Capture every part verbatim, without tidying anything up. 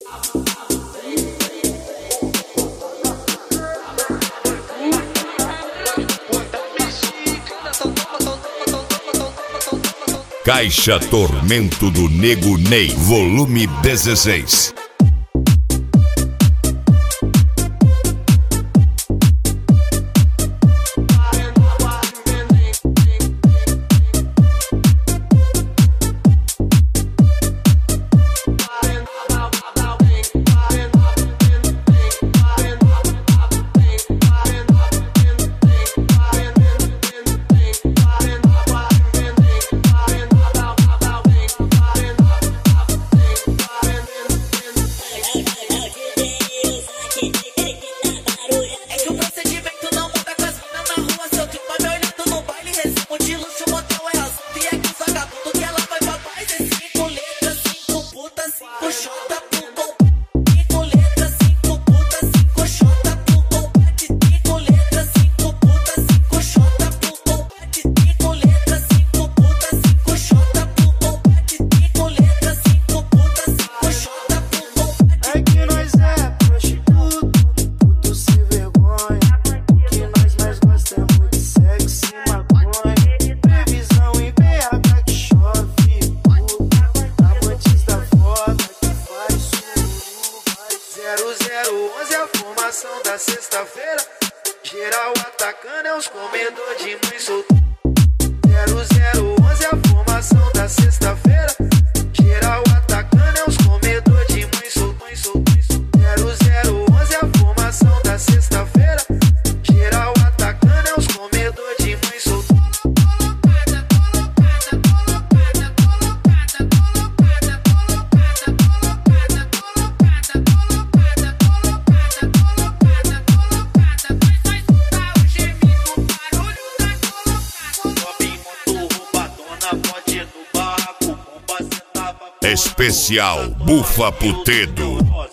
Caixa Tormento do Nego Ney, volume dezesseis. Da sexta-feira, geral atacando é os comedor de mãe solteira. zero zero onze a formação da sexta-feira, geral atacando é os comedor de mãe solteira. zero zero onze a formação da sexta-feira, geral atacando é os comedor de mãe solteira. Especial Bufa Putedo.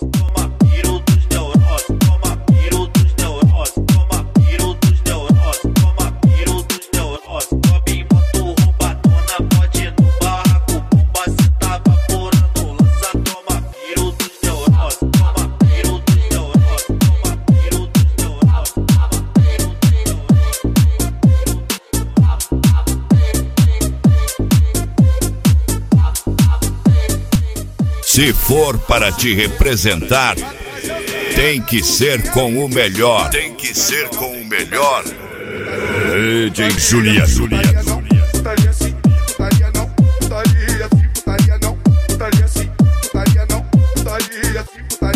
Se for para te representar, tem que ser com o melhor. Tem que ser com o melhor. D J Julia, Julia. Putaria sim, putaria não, putaria sim, putaria não, putaria sim, putaria não, putaria sim, putaria.